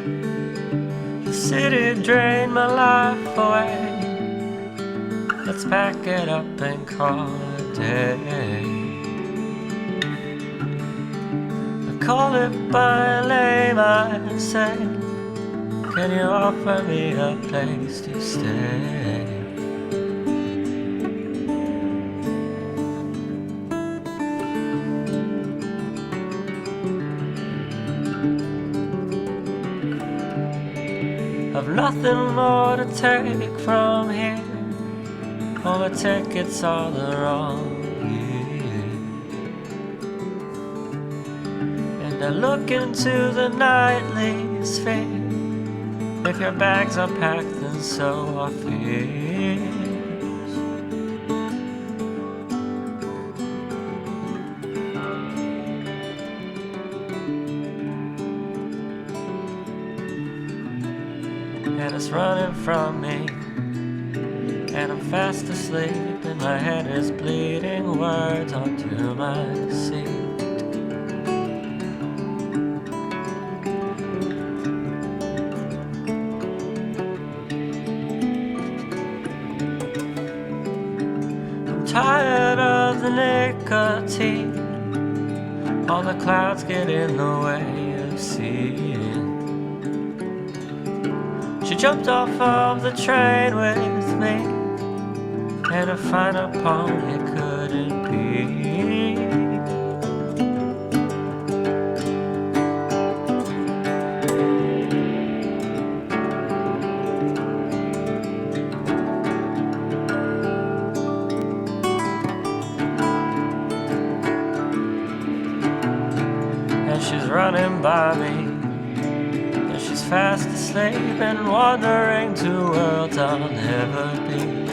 The city drained my life away. Let's pack it up and call it a day. I call it by name, I say, can you offer me a place to stay? I've nothing more to take from here. All the tickets are the wrong year. And I look into the nightly sphere. If your bags are packed, then so are fears. And it's running from me, and I'm fast asleep, and my head is bleeding words onto my seat. I'm tired of the nicotine, all the clouds get in the way of seeing. She jumped off of the train with me, and a finer pony couldn't be. And she's running by me, and she's fast asleep and wandering to worlds I'll never be.